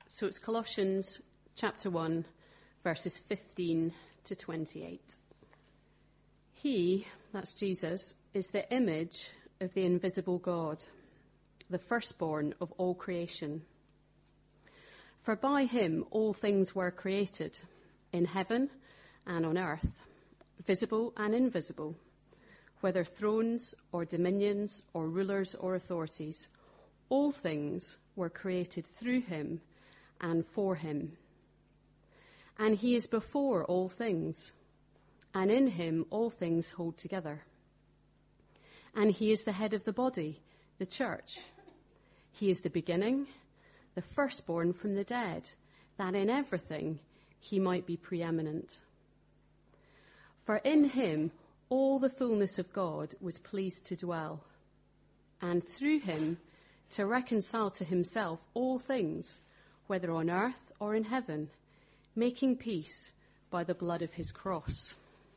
So it's Colossians chapter 1, verses 15 to 28. He, that's Jesus, is the image of the invisible God, the firstborn of all creation. For by him all things were created, in heaven and on earth, visible and invisible, whether thrones or dominions or rulers or authorities. All things were created through him and for him. And he is before all things, and in him all things hold together. And he is the head of the body, the church. He is the beginning, the firstborn from the dead, that in everything he might be preeminent. For in him all the fullness of God was pleased to dwell, and through him to reconcile to himself all things, whether on earth or in heaven, making peace by the blood of his cross.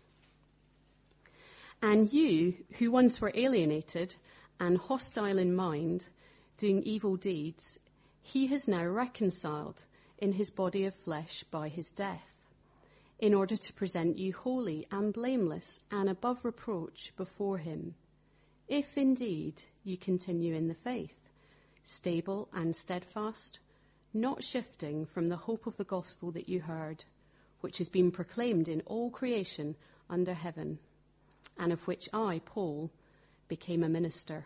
And you, who once were alienated and hostile in mind, doing evil deeds, he has now reconciled in his body of flesh by his death, in order to present you holy and blameless and above reproach before him, if indeed you continue in the faith, stable and steadfast, not shifting from the hope of the gospel that you heard, which has been proclaimed in all creation under heaven, and of which I, Paul, became a minister.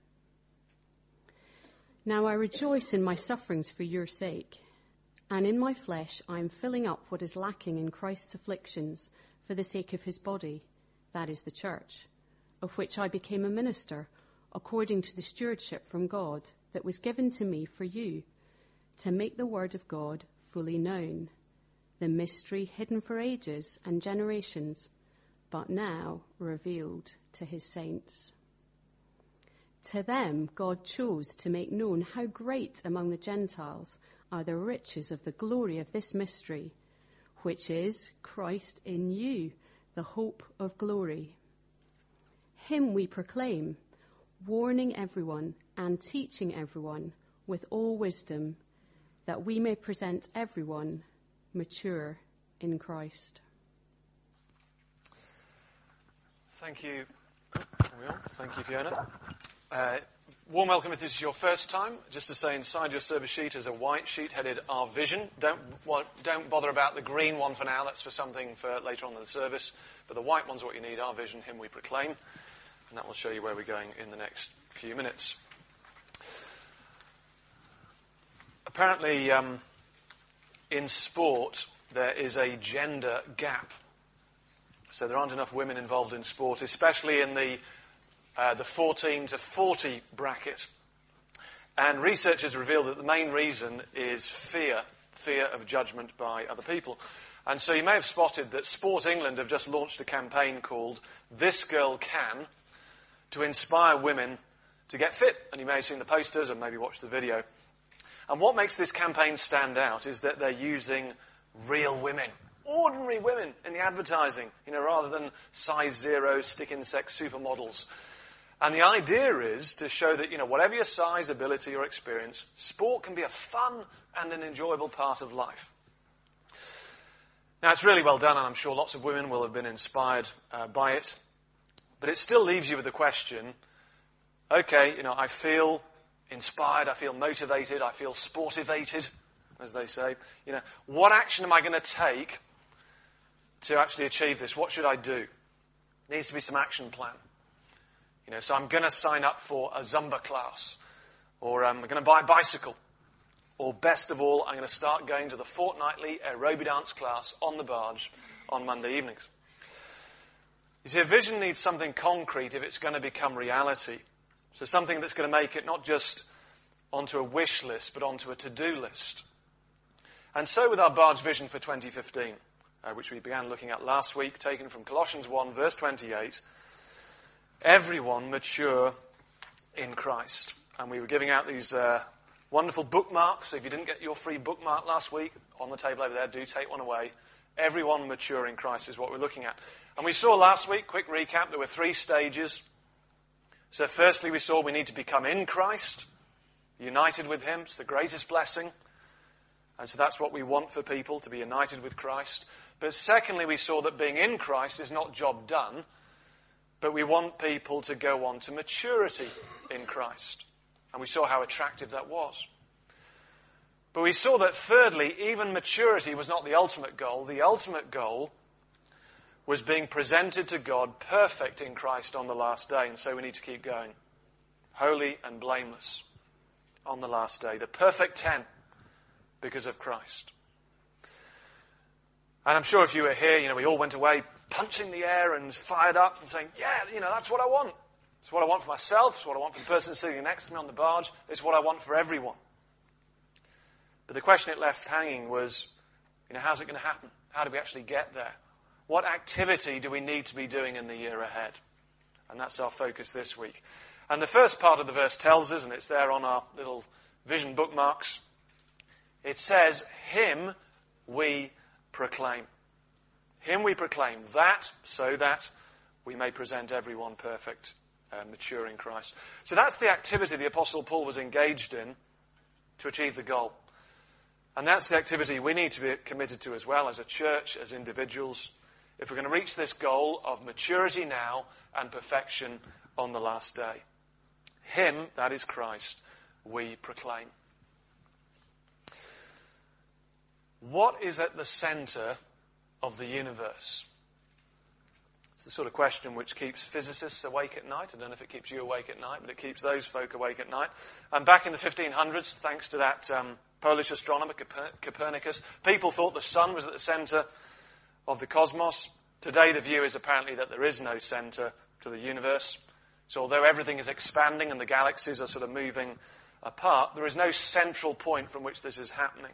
Now I rejoice in my sufferings for your sake, and in my flesh I am filling up what is lacking in Christ's afflictions for the sake of his body, that is the church, of which I became a minister, according to the stewardship from God that was given to me for you, to make the word of God fully known, the mystery hidden for ages and generations, but now revealed to his saints. To them God chose to make known how great among the Gentiles are the riches of the glory of this mystery, which is Christ in you, the hope of glory. Him we proclaim, warning everyone and teaching everyone with all wisdom, that we may present everyone mature in Christ. Thank you. Thank you, Fiona. Warm welcome if this is your first time. Just to say, inside your service sheet is a white sheet headed Our Vision. Don't bother about the green one for now. That's for something for later on in the service. But the white one's what you need. Our Vision, Him we proclaim. And that will show you where we're going in the next few minutes. Apparently, in sport, there is a gender gap. So there aren't enough women involved in sport, especially in the 14 to 40 bracket. And researchers reveal that the main reason is fear of judgment by other people. And so you may have spotted that Sport England have just launched a campaign called This Girl Can, to inspire women to get fit. And you may have seen the posters and maybe watched the video. And what makes this campaign stand out is that they're using real women, ordinary women in the advertising, rather than size 0 stick-insect supermodels. And the idea is to show that, whatever your size, ability or experience, sport can be a fun and an enjoyable part of life. Now, it's really well done, and I'm sure lots of women will have been inspired by it. But it still leaves you with the question, okay, I feel inspired, I feel motivated, I feel sportivated, as they say. What action am I going to take to actually achieve this? What should I do? There needs to be some action plan. So I'm going to sign up for a Zumba class, or I'm going to buy a bicycle, or best of all, I'm going to start going to the fortnightly aerobic dance class on the barge on Monday evenings. You see, a vision needs something concrete if it's going to become reality. So something that's going to make it not just onto a wish list, but onto a to-do list. And so with our barge vision for 2015, which we began looking at last week, taken from Colossians 1, verse 28, everyone mature in Christ. And we were giving out these wonderful bookmarks. So if you didn't get your free bookmark last week, on the table over there, do take one away. Everyone mature in Christ is what we're looking at. And we saw last week, quick recap, there were 3 stages. So firstly, we saw we need to become in Christ, united with him. It's the greatest blessing. And so that's what we want for people, to be united with Christ. But secondly, we saw that being in Christ is not job done, but we want people to go on to maturity in Christ. And we saw how attractive that was. But we saw that thirdly, even maturity was not the ultimate goal. The ultimate goal was being presented to God perfect in Christ on the last day. And so we need to keep going. Holy and blameless on the last day. The perfect 10 because of Christ. And I'm sure if you were here, we all went away punching the air and fired up and saying, that's what I want. It's what I want for myself. It's what I want for the person sitting next to me on the barge. It's what I want for everyone. But the question it left hanging was, how's it going to happen? How do we actually get there? What activity do we need to be doing in the year ahead? And that's our focus this week. And the first part of the verse tells us, and it's there on our little vision bookmarks, it says, him we proclaim. Him we proclaim, so that we may present everyone perfect, mature in Christ. So that's the activity the Apostle Paul was engaged in to achieve the goal. And that's the activity we need to be committed to as well as a church, as individuals, if we're going to reach this goal of maturity now and perfection on the last day. Him, that is Christ, we proclaim. What is at the centre of the universe? It's the sort of question which keeps physicists awake at night. I don't know if it keeps you awake at night, but it keeps those folk awake at night. And back in the 1500s, thanks to that Polish astronomer, Copernicus, people thought the sun was at the centre of the cosmos. Today the view is apparently that there is no centre to the universe. So although everything is expanding and the galaxies are sort of moving apart, there is no central point from which this is happening.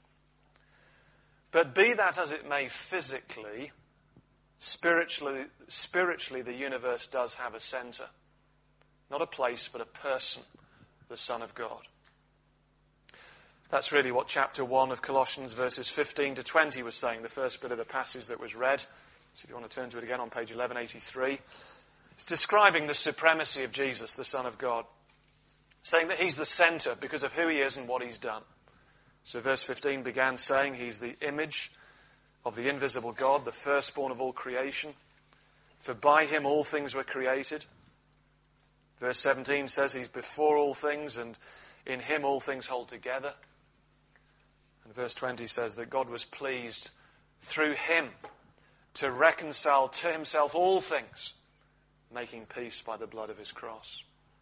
But be that as it may physically, spiritually the universe does have a centre. Not a place, but a person, the Son of God. That's really what chapter 1 of Colossians verses 15 to 20 was saying, the first bit of the passage that was read. So if you want to turn to it again on page 1183. It's describing the supremacy of Jesus, the Son of God. Saying that he's the centre because of who he is and what he's done. So verse 15 began saying he's the image of the invisible God, the firstborn of all creation. For by him all things were created. Verse 17 says he's before all things and in him all things hold together. And verse 20 says that God was pleased through him to reconcile to himself all things, making peace by the blood of his cross.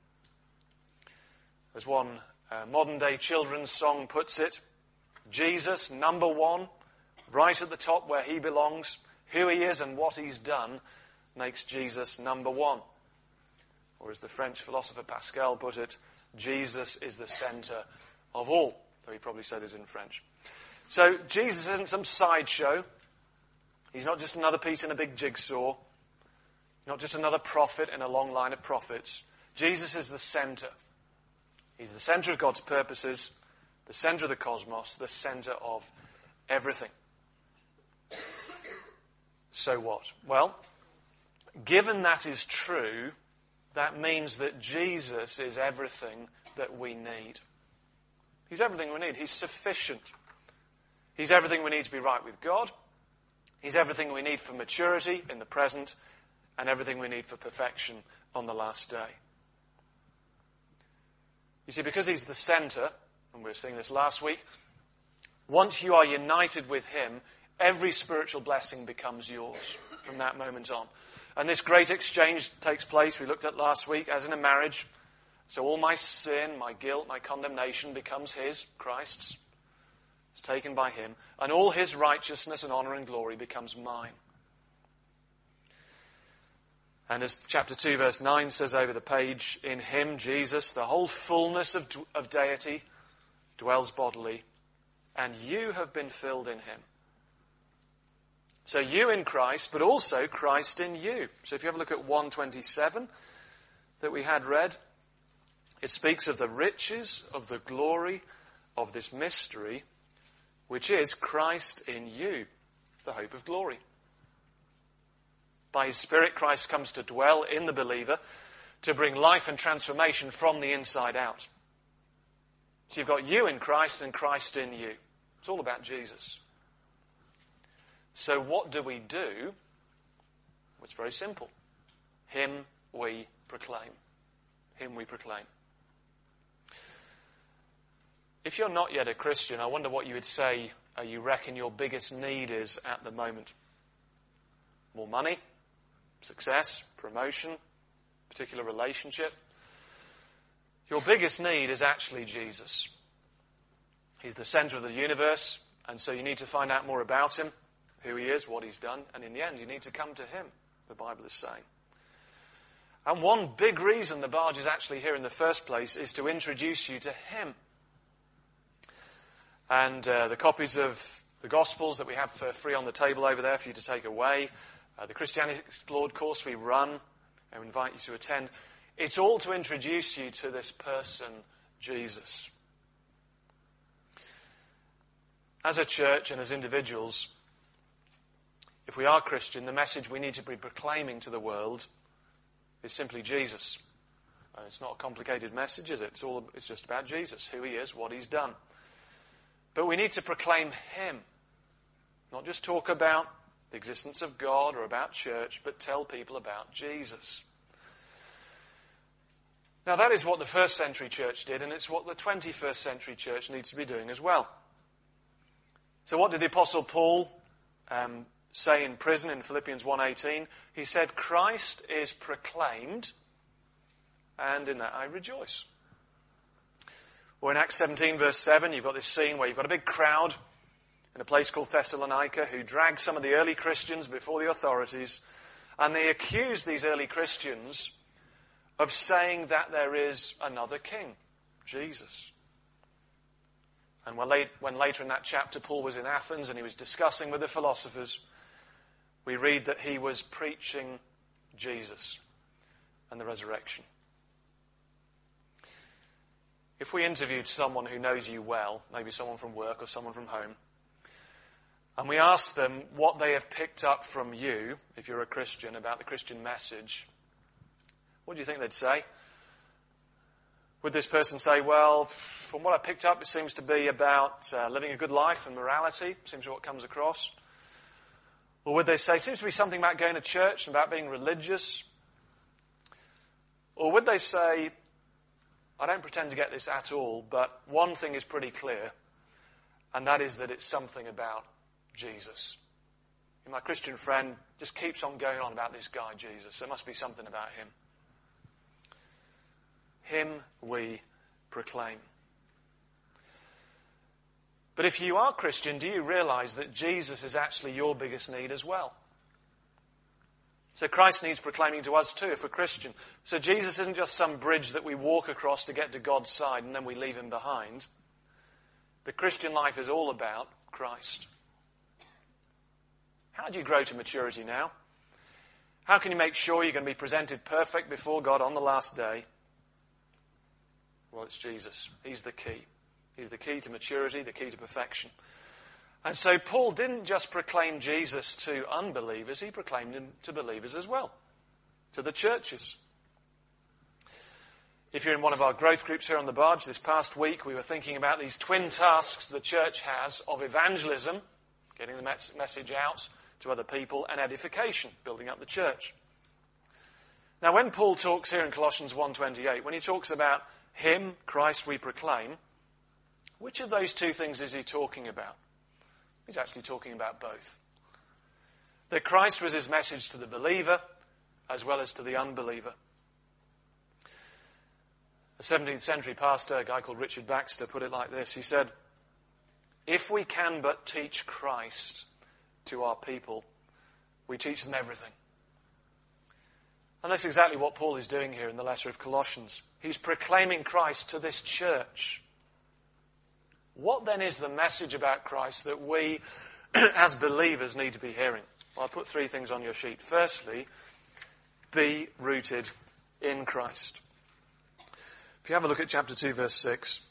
As one modern-day children's song puts it, Jesus, number one, right at the top where he belongs, who he is and what he's done, makes Jesus number one. Or as the French philosopher Pascal put it, Jesus is the centre of all, though he probably said it in French. So Jesus isn't some sideshow. He's not just another piece in a big jigsaw. Not just another prophet in a long line of prophets. Jesus is the centre. He's the centre of God's purposes, the centre of the cosmos, the centre of everything. So what? Well, given that is true, that means that Jesus is everything that we need. He's everything we need. He's sufficient. He's everything we need to be right with God. He's everything we need for maturity in the present and everything we need for perfection on the last day. You see, because he's the centre, and we were seeing this last week, once you are united with him, every spiritual blessing becomes yours from that moment on. And this great exchange takes place, we looked at last week, as in a marriage. So all my sin, my guilt, my condemnation becomes his, Christ's. It's taken by him. And all his righteousness and honour and glory becomes mine. And as chapter 2 verse 9 says over the page, in him, Jesus, the whole fullness of deity dwells bodily, and you have been filled in him. So you in Christ, but also Christ in you. So if you have a look at 1:27 that we had read, it speaks of the riches of the glory of this mystery, which is Christ in you, the hope of glory. By his Spirit, Christ comes to dwell in the believer to bring life and transformation from the inside out. So you've got you in Christ and Christ in you. It's all about Jesus. So what do? Well, it's very simple. Him we proclaim. Him we proclaim. If you're not yet a Christian, I wonder what you would say you reckon your biggest need is at the moment. More money, success, promotion, particular relationship. Your biggest need is actually Jesus. He's the centre of the universe, and so you need to find out more about him, who he is, what he's done, and in the end you need to come to him, the Bible is saying. And one big reason the barge is actually here in the first place is to introduce you to him. And the copies of the Gospels that we have for free on the table over there for you to take away, the Christianity Explored course we run, and we invite you to attend, it's all to introduce you to this person, Jesus. As a church and as individuals, if we are Christian, the message we need to be proclaiming to the world is simply Jesus. It's not a complicated message, is it? It's just about Jesus, who he is, what he's done. But we need to proclaim him. Not just talk about the existence of God or about church, but tell people about Jesus. Now that is what the first century church did, and it's what the 21st century church needs to be doing as well. So what did the Apostle Paul say in prison in Philippians 1:18? He said, Christ is proclaimed, and in that I rejoice. Or in Acts 17 verse 7, you've got this scene where you've got a big crowd in a place called Thessalonica who drag some of the early Christians before the authorities, and they accuse these early Christians of saying that there is another king, Jesus. And when later in that chapter Paul was in Athens and he was discussing with the philosophers, we read that he was preaching Jesus and the resurrection. If we interviewed someone who knows you well, maybe someone from work or someone from home, and we asked them what they have picked up from you, if you're a Christian, about the Christian message, what do you think they'd say? Would this person say, well, from what I picked up, it seems to be about living a good life and morality, seems to be what comes across? Or would they say, it seems to be something about going to church and about being religious? Or would they say, I don't pretend to get this at all, but one thing is pretty clear, and that is that it's something about Jesus. My Christian friend just keeps on going on about this guy, Jesus. There must be something about him. Him we proclaim. But if you are Christian, do you realize that Jesus is actually your biggest need as well? So Christ needs proclaiming to us too if we're Christian. So Jesus isn't just some bridge that we walk across to get to God's side and then we leave him behind. The Christian life is all about Christ. How do you grow to maturity now? How can you make sure you're going to be presented perfect before God on the last day? Well, it's Jesus. He's the key. He's the key to maturity, the key to perfection. And so Paul didn't just proclaim Jesus to unbelievers, he proclaimed him to believers as well, to the churches. If you're in one of our growth groups here on the barge, this past week we were thinking about these twin tasks the church has of evangelism, getting the message out to other people, and edification, building up the church. Now when Paul talks here in Colossians 1:28, when he talks about him, Christ we proclaim, which of those two things is he talking about? He's actually talking about both. That Christ was his message to the believer as well as to the unbeliever. A 17th century pastor, a guy called Richard Baxter, put it like this. He said, if we can but teach Christ to our people, we teach them everything. And that's exactly what Paul is doing here in the letter of Colossians. He's proclaiming Christ to this church. What then is the message about Christ that we, as believers, need to be hearing? Well, I'll put three things on your sheet. Firstly, be rooted in Christ. If you have a look at chapter 2, verse 6,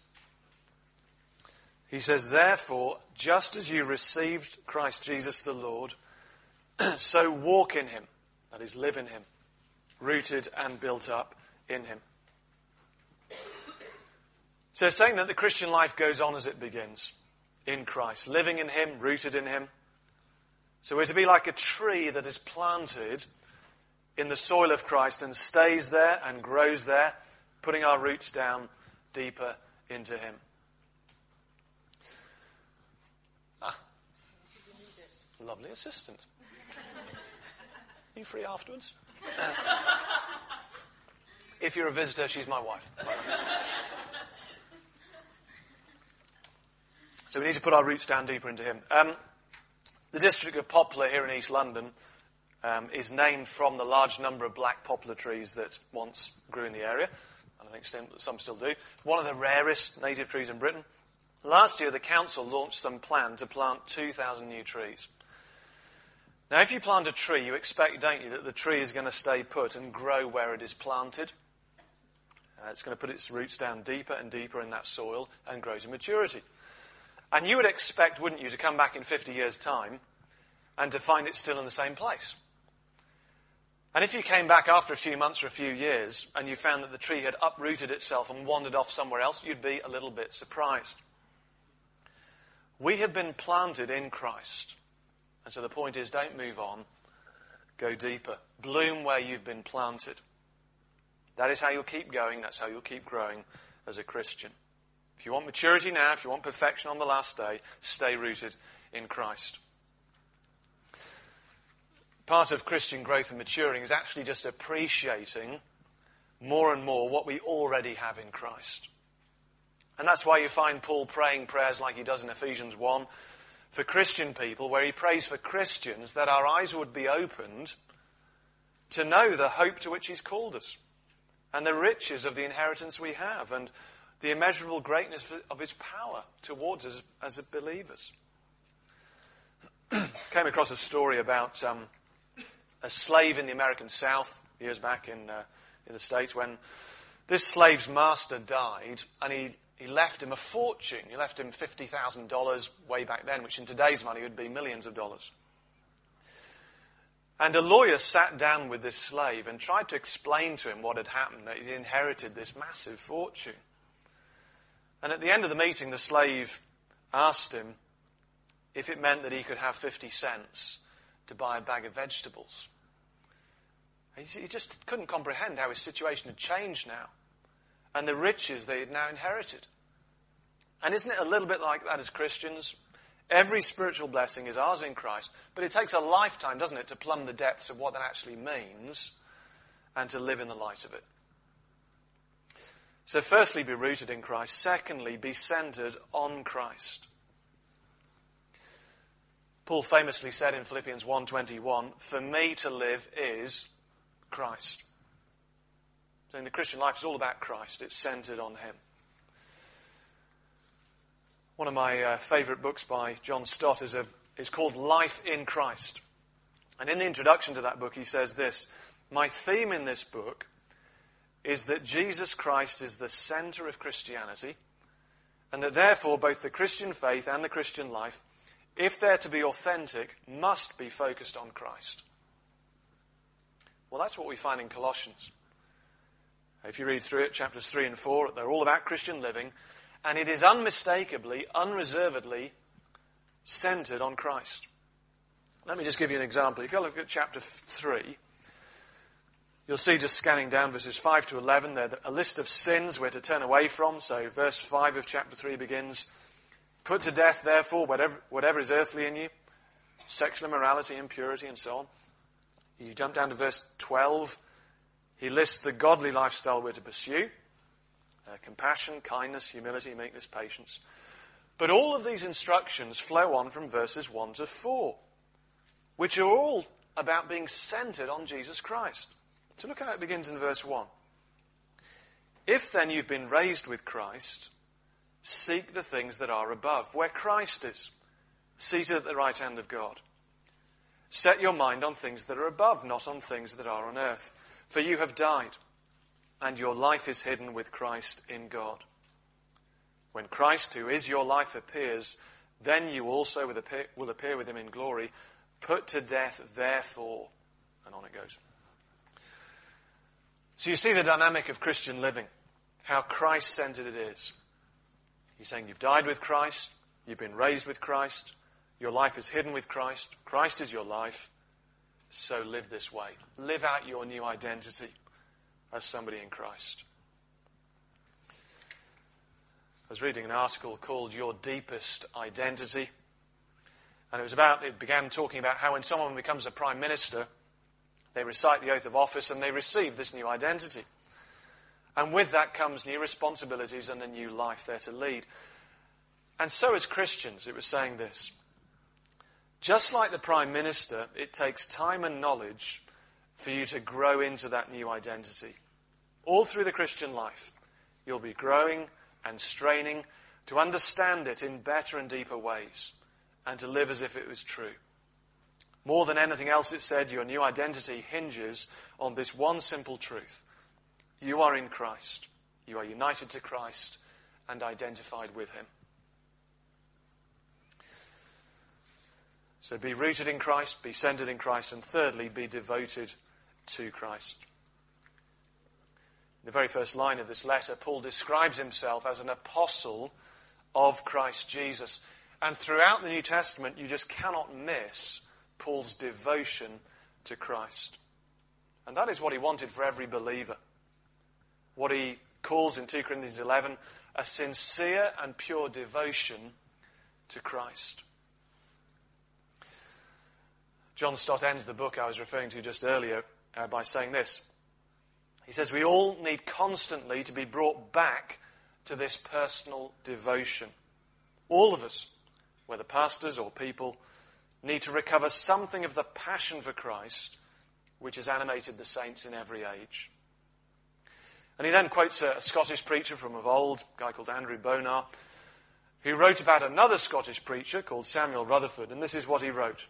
he says, therefore, just as you received Christ Jesus the Lord, so walk in him, that is, live in him, rooted and built up in him. So it's saying that the Christian life goes on as it begins. in Christ, living in him, rooted in him. So we're to be like a tree that is planted in the soil of Christ and stays there and grows there, putting our roots down deeper into him. Lovely assistant. Are you free afterwards? If you're a visitor, she's my wife. So we need to put our roots down deeper into him. The district of Poplar here in East London is named from the large number of black poplar trees that once grew in the area. And I think some still do. One of the rarest native trees in Britain. Last year, the council launched some plan to plant 2,000 new trees. Now, if you plant a tree, you expect, don't you, that the tree is going to stay put and grow where it is planted. It's going to put its roots down deeper and deeper in that soil and grow to maturity. And you would expect, wouldn't you, to come back in 50 years' time and to find it still in the same place. And if you came back after a few months or a few years and you found that the tree had uprooted itself and wandered off somewhere else, you'd be a little bit surprised. We have been planted in Christ. And so the point is, don't move on. Go deeper. Bloom where you've been planted. That is how you'll keep going. That's how you'll keep growing as a Christian. If you want maturity now, if you want perfection on the last day, stay rooted in Christ. Part of Christian growth and maturing is actually just appreciating more and more what we already have in Christ. And that's why you find Paul praying prayers like he does in Ephesians 1 for Christian people, where he prays for Christians that our eyes would be opened to know the hope to which he's called us and the riches of the inheritance we have and the immeasurable greatness of his power towards us as believers. Came across a story about a slave in the American South years back in the States when this slave's master died, and he left him a fortune. He left him $50,000 way back then, which in today's money would be millions of dollars. And a lawyer sat down with this slave and tried to explain to him what had happened, that he'd inherited this massive fortune. And at the end of the meeting, the slave asked him if it meant that he could have 50 cents to buy a bag of vegetables. He just couldn't comprehend how his situation had changed now and the riches they had now inherited. And isn't it a little bit like that as Christians? Every spiritual blessing is ours in Christ, but it takes a lifetime, doesn't it, to plumb the depths of what that actually means and to live in the light of it. So firstly, be rooted in Christ. Secondly, be centered on Christ. Paul famously said in Philippians 1:21, "For me to live is Christ." So in the Christian life, it's all about Christ. It's centered on him. One of my favourite books by John Stott is called Life in Christ. And in the introduction to that book, he says this: "My theme in this book is that Jesus Christ is the centre of Christianity, and that therefore both the Christian faith and the Christian life, if they're to be authentic, must be focused on Christ." Well, that's what we find in Colossians. If you read through it, chapters 3 and 4, they're all about Christian living, and it is unmistakably, unreservedly centered on Christ. Let me just give you an example. If you look at chapter 3, you'll see, just scanning down verses 5 to 11, there's a list of sins we're to turn away from. So verse 5 of chapter 3 begins, "Put to death, therefore, whatever is earthly in you, sexual immorality, impurity," and so on. You jump down to verse 12. He lists the godly lifestyle we're to pursue. Compassion, kindness, humility, meekness, patience. But all of these instructions flow on from verses 1 to 4, which are all about being centered on Jesus Christ. So look how it begins in verse 1. "If then you've been raised with Christ, seek the things that are above, where Christ is, seated at the right hand of God. Set your mind on things that are above, not on things that are on earth. For you have died, and your life is hidden with Christ in God. When Christ, who is your life, appears, then you also will appear with him in glory. Put to death, therefore," and on it goes. So you see the dynamic of Christian living, how Christ-centered it is. He's saying you've died with Christ, You've been raised with Christ. Your life is hidden with Christ. Christ is your life. So live this way. Live out your new identity as somebody in Christ. I was reading an article called Your Deepest Identity. And it began talking about how when someone becomes a prime minister, they recite the oath of office and they receive this new identity. And with that comes new responsibilities and a new life they're to lead. And so as Christians, it was saying this: just like the Prime Minister, it takes time and knowledge for you to grow into that new identity. All through the Christian life, you'll be growing and straining to understand it in better and deeper ways and to live as if it was true. More than anything else, it said, your new identity hinges on this one simple truth. You are in Christ. You are united to Christ and identified with him. So be rooted in Christ, be centered in Christ, and thirdly, be devoted to Christ. In the very first line of this letter, Paul describes himself as an apostle of Christ Jesus. And throughout the New Testament, you just cannot miss Paul's devotion to Christ. And that is what he wanted for every believer. What he calls in 2 Corinthians 11, a sincere and pure devotion to Christ. John Stott ends the book I was referring to just earlier by saying this. He says, we all need constantly to be brought back to this personal devotion. All of us, whether pastors or people, need to recover something of the passion for Christ which has animated the saints in every age. And he then quotes a Scottish preacher from of old, a guy called Andrew Bonar, who wrote about another Scottish preacher called Samuel Rutherford, and this is what he wrote.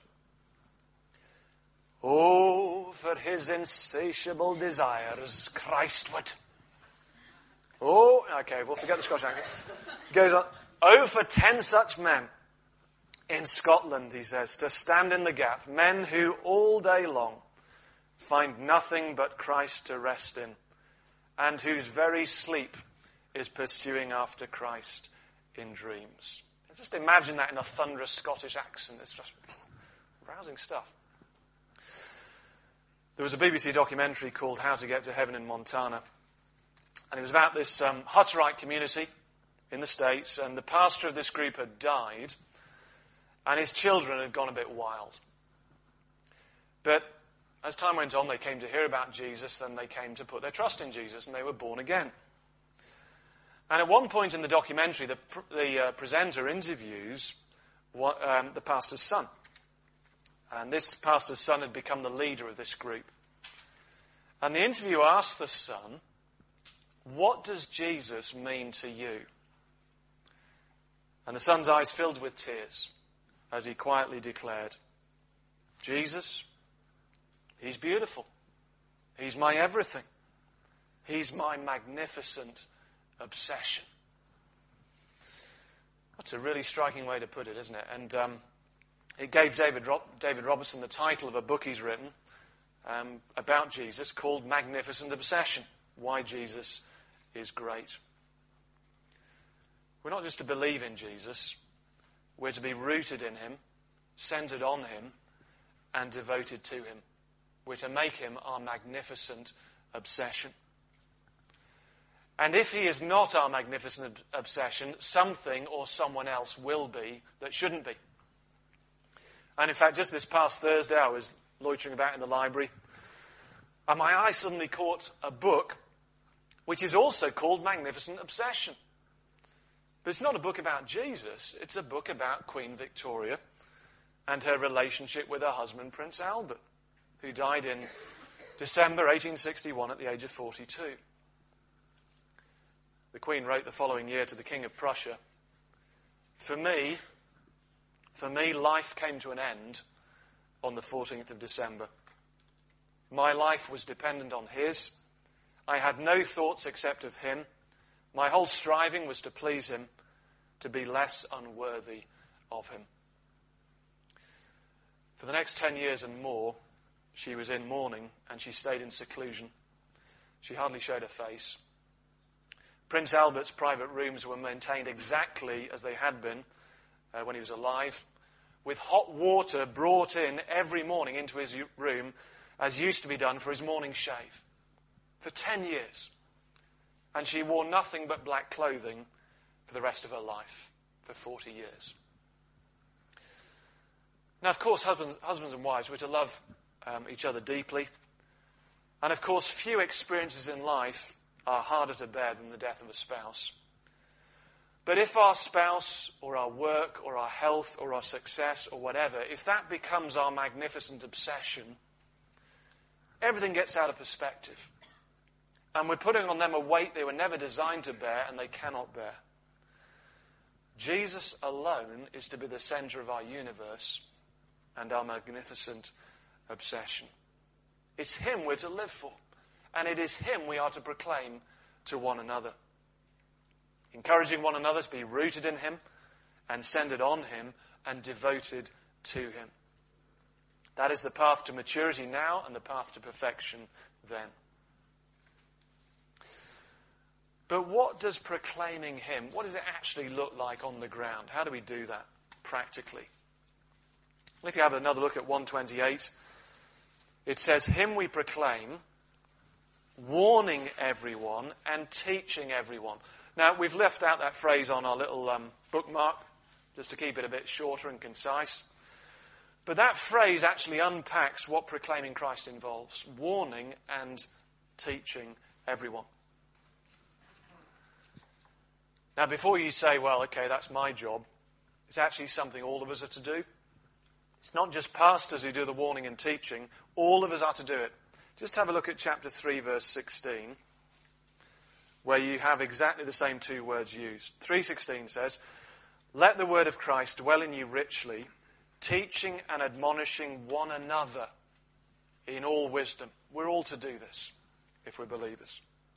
Oh, for his insatiable desires Christward. Oh, okay, we'll forget the Scottish accent. Goes on. Oh, for 10 such men in Scotland, he says, to stand in the gap. Men who all day long find nothing but Christ to rest in, and whose very sleep is pursuing after Christ in dreams. Just imagine that in a thunderous Scottish accent. It's just rousing stuff. There was a BBC documentary called How to Get to Heaven in Montana. And it was about this Hutterite community in the States. And the pastor of this group had died. And his children had gone a bit wild. But as time went on, they came to hear about Jesus. Then they came to put their trust in Jesus. And they were born again. And at one point in the documentary, the presenter interviews the pastor's son. And this pastor's son had become the leader of this group. And the interviewer asked the son, what does Jesus mean to you? And the son's eyes filled with tears as he quietly declared, Jesus, he's beautiful. He's my everything. He's my magnificent obsession. That's a really striking way to put it, isn't it? And it gave David Robertson the title of a book he's written about Jesus called Magnificent Obsession, Why Jesus is Great. We're not just to believe in Jesus, we're to be rooted in him, centered on him, and devoted to him. We're to make him our magnificent obsession. And if he is not our magnificent obsession, something or someone else will be that shouldn't be. And in fact, just this past Thursday, I was loitering about in the library, and my eye suddenly caught a book which is also called Magnificent Obsession. But it's not a book about Jesus, it's a book about Queen Victoria and her relationship with her husband, Prince Albert, who died in December 1861 at the age of 42. The Queen wrote the following year to the King of Prussia, For me, life came to an end on the 14th of December. My life was dependent on his. I had no thoughts except of him. My whole striving was to please him, to be less unworthy of him. For the next 10 years and more, she was in mourning and she stayed in seclusion. She hardly showed her face. Prince Albert's private rooms were maintained exactly as they had been when he was alive, with hot water brought in every morning into his room, as used to be done for his morning shave, for 10 years. And she wore nothing but black clothing for the rest of her life, for 40 years. Now, of course, husbands and wives, we're to love each other deeply. And, of course, few experiences in life are harder to bear than the death of a spouse. But if our spouse or our work or our health or our success or whatever, if that becomes our magnificent obsession, everything gets out of perspective. And we're putting on them a weight they were never designed to bear and they cannot bear. Jesus alone is to be the center of our universe and our magnificent obsession. It's him we're to live for. And it is him we are to proclaim to one another. Encouraging one another to be rooted in him and centered on him and devoted to him. That is the path to maturity now and the path to perfection then. But what does proclaiming him, what does it actually look like on the ground? How do we do that practically? Well, if you have another look at 128, it says, him we proclaim, warning everyone and teaching everyone. Now, we've left out that phrase on our little bookmark, just to keep it a bit shorter and concise. But that phrase actually unpacks what proclaiming Christ involves, warning and teaching everyone. Now, before you say, well, okay, that's my job, it's actually something all of us are to do. It's not just pastors who do the warning and teaching. All of us are to do it. Just have a look at chapter 3, verse 16, where you have exactly the same two words used. 3:16 says, let the word of Christ dwell in you richly, teaching and admonishing one another in all wisdom. We're all to do this if we're believers.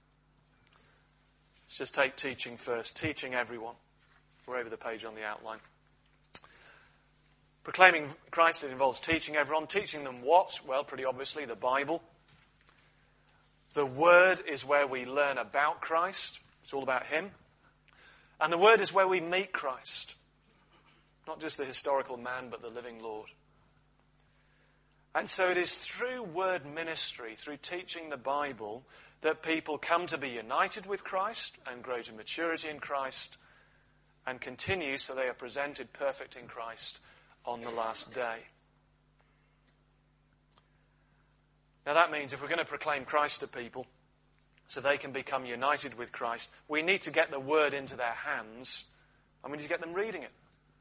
Let's just take teaching first. Teaching everyone. We're over the page on the outline. Proclaiming Christ, it involves teaching everyone. Teaching them what? Well, pretty obviously, the Bible. The Word is where we learn about Christ. It's all about him. And the Word is where we meet Christ. Not just the historical man, but the living Lord. And so it is through word ministry, through teaching the Bible, that people come to be united with Christ and grow to maturity in Christ and continue so they are presented perfect in Christ on the last day. Now that means if we're going to proclaim Christ to people so they can become united with Christ, we need to get the word into their hands and we need to get them reading it.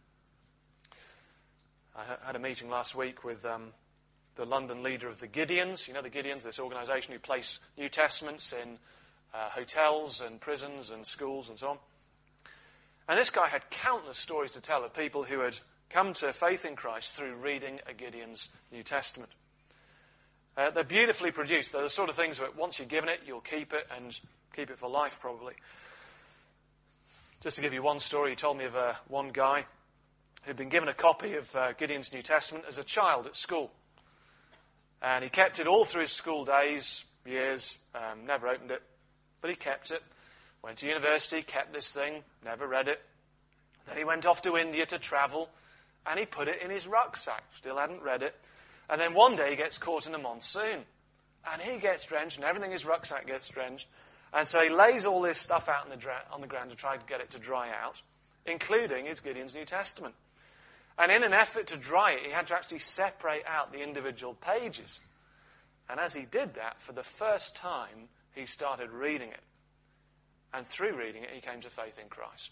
I had a meeting last week with the London leader of the Gideons. You know the Gideons, this organisation who place New Testaments in hotels and prisons and schools and so on. And this guy had countless stories to tell of people who had come to faith in Christ through reading a Gideon's New Testament. They're beautifully produced. They're the sort of things that once you've given it, you'll keep it and keep it for life probably. Just to give you one story, he told me of one guy who'd been given a copy of Gideon's New Testament as a child at school. And he kept it all through his school days, years, never opened it. But he kept it. Went to university, kept this thing, never read it. Then he went off to India to travel, and he put it in his rucksack. Still hadn't read it. And then one day he gets caught in a monsoon. And he gets drenched, and everything in his rucksack gets drenched. And so he lays all this stuff out on the ground to try to get it to dry out, including his Gideon's New Testament. And in an effort to dry it, he had to actually separate out the individual pages. And as he did that, for the first time, he started reading it. And through reading it, he came to faith in Christ.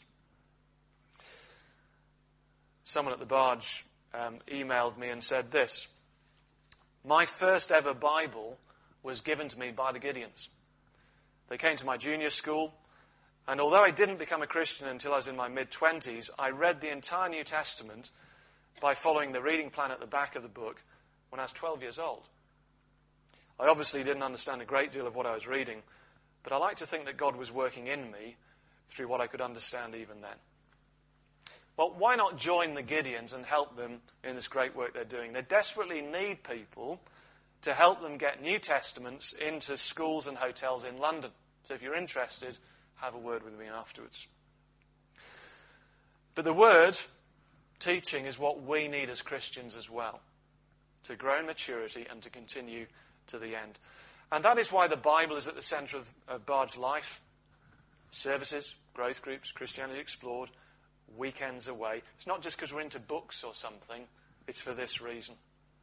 Someone at the barge emailed me and said this: my first ever Bible was given to me by the Gideons. They came to my junior school, and although I didn't become a Christian until I was in my mid-20s, I read the entire New Testament by following the reading plan at the back of the book when I was 12 years old. I obviously didn't understand a great deal of what I was reading, but I like to think that God was working in me through what I could understand even then. Well, why not join the Gideons and help them in this great work they're doing? They desperately need people to help them get New Testaments into schools and hotels in London. So if you're interested, have a word with me afterwards. But the word teaching is what we need as Christians as well, to grow in maturity and to continue to the end. And that is why the Bible is at the centre of Bard's life. Services, growth groups, Christianity Explored, weekends away. It's not just because we're into books or something. It's for this reason.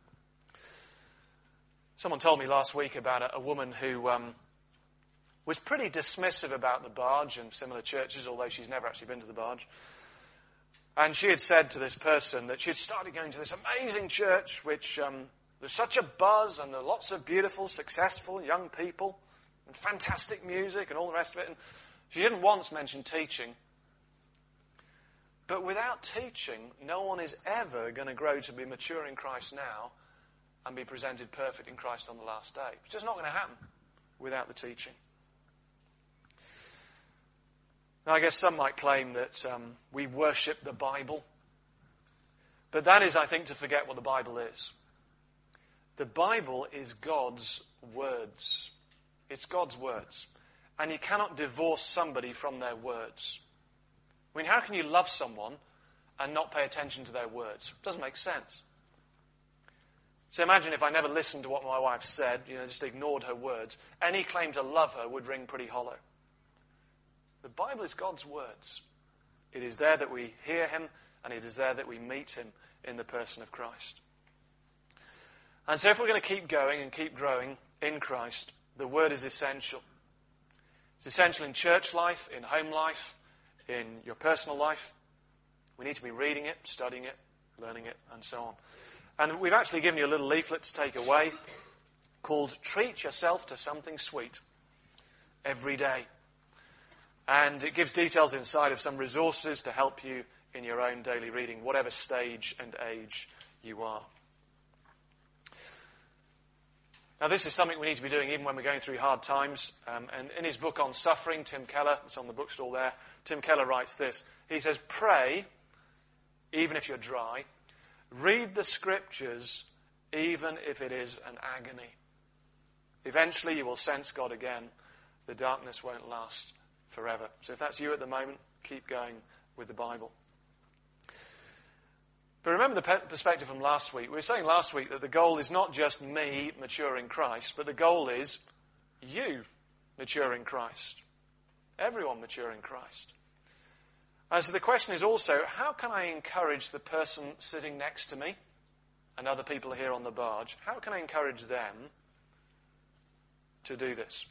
Someone told me last week about a woman who was pretty dismissive about the Barge and similar churches, although she's never actually been to the Barge. And she had said to this person that she had started going to this amazing church, which there's such a buzz and there are lots of beautiful, successful young people and fantastic music and all the rest of it. And she didn't once mention teaching. But without teaching, no one is ever going to grow to be mature in Christ now and be presented perfect in Christ on the last day. It's just not going to happen without the teaching. Now, I guess some might claim that we worship the Bible. But that is, I think, to forget what the Bible is. The Bible is God's words. It's God's words. And you cannot divorce somebody from their words. I mean, how can you love someone and not pay attention to their words? It doesn't make sense. So imagine if I never listened to what my wife said, just ignored her words. Any claim to love her would ring pretty hollow. The Bible is God's words. It is there that we hear him, and it is there that we meet him in the person of Christ. And so if we're going to keep going and keep growing in Christ, the word is essential. It's essential in church life, in home life, in your personal life. We need to be reading it, studying it, learning it, and so on. And we've actually given you a little leaflet to take away called Treat Yourself to Something Sweet Every Day. And it gives details inside of some resources to help you in your own daily reading, whatever stage and age you are. Now, this is something we need to be doing even when we're going through hard times. And in his book on suffering, Tim Keller, it's on the bookstall there, Tim Keller writes this. He says, pray, even if you're dry. Read the scriptures, even if it is an agony. Eventually you will sense God again. The darkness won't last forever. So if that's you at the moment, keep going with the Bible. But remember the perspective from last week. We were saying last week that the goal is not just me maturing in Christ, but the goal is you maturing in Christ. Everyone mature in Christ. And so the question is also, how can I encourage the person sitting next to me and other people here on the barge? How can I encourage them to do this?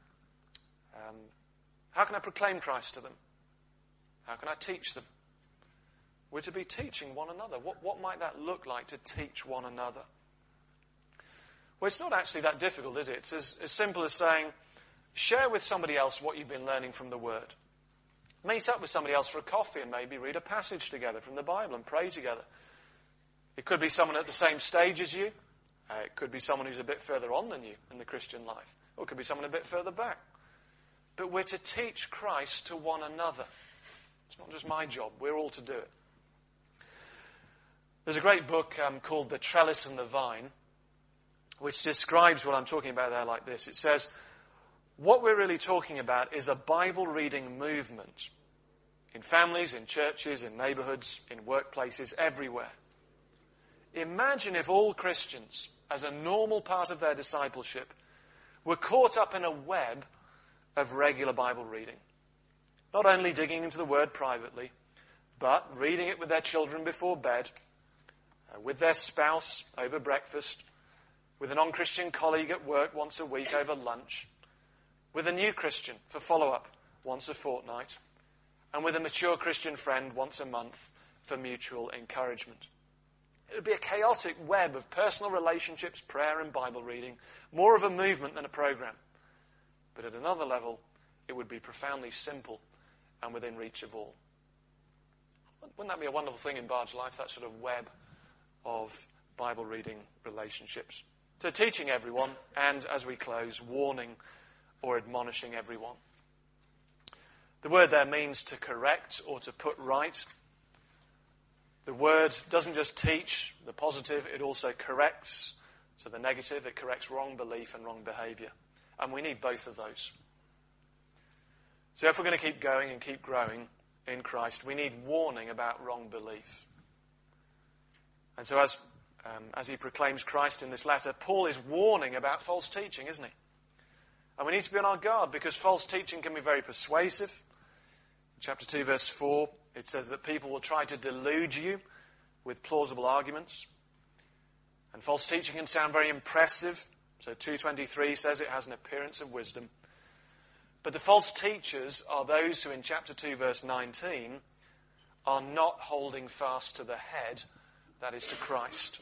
How can I proclaim Christ to them? How can I teach them? We're to be teaching one another. What might that look like to teach one another? Well, it's not actually that difficult, is it? It's as simple as saying, share with somebody else what you've been learning from the Word. Meet up with somebody else for a coffee and maybe read a passage together from the Bible and pray together. It could be someone at the same stage as you. It could be someone who's a bit further on than you in the Christian life. Or it could be someone a bit further back. But we're to teach Christ to one another. It's not just my job. We're all to do it. There's a great book called The Trellis and the Vine, which describes what I'm talking about there like this. It says, what we're really talking about is a Bible reading movement in families, in churches, in neighbourhoods, in workplaces, everywhere. Imagine if all Christians, as a normal part of their discipleship, were caught up in a web of regular Bible reading. Not only digging into the Word privately, but reading it with their children before bed, with their spouse over breakfast, with a non-Christian colleague at work once a week over lunch, with a new Christian for follow-up once a fortnight, and with a mature Christian friend once a month for mutual encouragement. It would be a chaotic web of personal relationships, prayer and Bible reading, more of a movement than a program. But at another level, it would be profoundly simple and within reach of all. Wouldn't that be a wonderful thing in Bard's life, that sort of web of Bible reading relationships? So teaching everyone, and as we close, warning or admonishing everyone. The word there means to correct or to put right. The word doesn't just teach the positive, it also corrects. So the negative, it corrects wrong belief and wrong behaviour. And we need both of those. So if we're going to keep going and keep growing in Christ, we need warning about wrong belief. And so as he proclaims Christ in this letter, Paul is warning about false teaching, isn't he? And we need to be on our guard because false teaching can be very persuasive. In chapter 2, verse 4, it says that people will try to delude you with plausible arguments. And false teaching can sound very impressive. So 2:23 says it has an appearance of wisdom. But the false teachers are those who in chapter 2, verse 19, are not holding fast to the head, that is to Christ.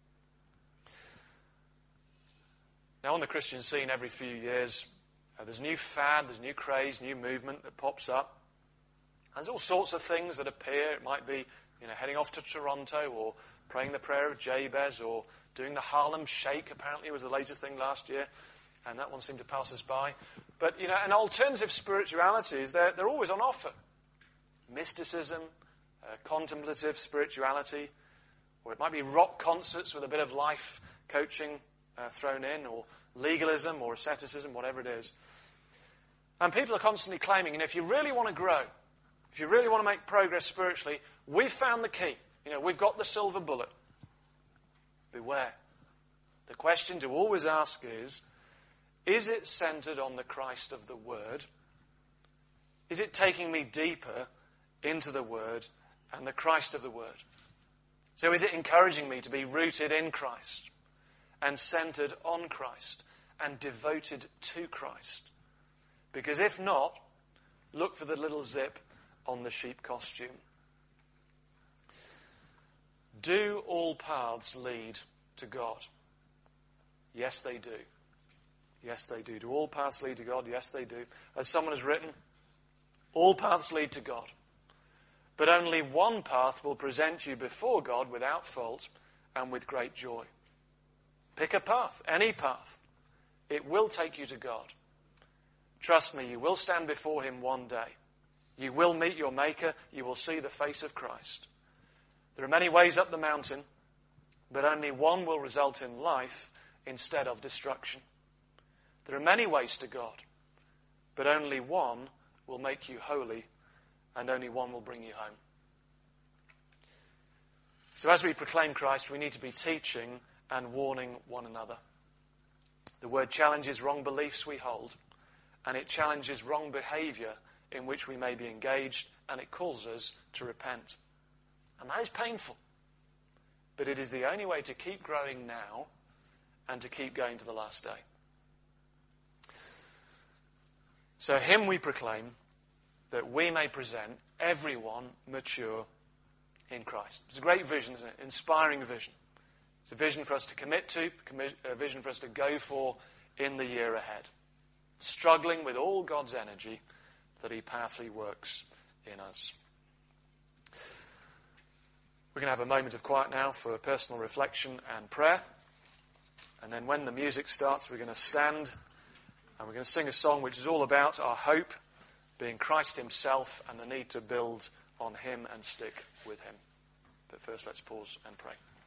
Now on the Christian scene every few years, there's new fad, there's new craze, new movement that pops up. And there's all sorts of things that appear. It might be, heading off to Toronto or praying the prayer of Jabez or doing the Harlem Shake, apparently was the latest thing last year. And that one seemed to pass us by. But, an alternative spiritualities, they're always on offer. Mysticism, contemplative spirituality, or it might be rock concerts with a bit of life coaching thrown in, or legalism or asceticism, whatever it is. And people are constantly claiming, if you really want to grow, if you really want to make progress spiritually, we've found the key. We've got the silver bullet. Beware. The question to always ask is it centered on the Christ of the Word? Is it taking me deeper into the Word and the Christ of the Word? So is it encouraging me to be rooted in Christ and centered on Christ and devoted to Christ? Because if not, look for the little zip on the sheep costume. Do all paths lead to God? Yes, they do. Yes, they do. Do all paths lead to God? Yes, they do. As someone has written, all paths lead to God. But only one path will present you before God without fault and with great joy. Pick a path, any path. It will take you to God. Trust me, you will stand before him one day. You will meet your Maker. You will see the face of Christ. There are many ways up the mountain, but only one will result in life instead of destruction. There are many ways to God, but only one will make you holy, and only one will bring you home. So as we proclaim Christ, we need to be teaching and warning one another. The word challenges wrong beliefs we hold, and it challenges wrong behaviour in which we may be engaged, and it calls us to repent. And that is painful. But it is the only way to keep growing now and to keep going to the last day. So him we proclaim, that we may present everyone mature in Christ. It's a great vision, isn't it? Inspiring vision. It's a vision for us to commit to, a vision for us to go for in the year ahead. Struggling with all God's energy that he powerfully works in us. We're going to have a moment of quiet now for personal reflection and prayer. And then when the music starts, we're going to stand and we're going to sing a song which is all about our hope being Christ himself and the need to build on him and stick with him. But first, let's pause and pray.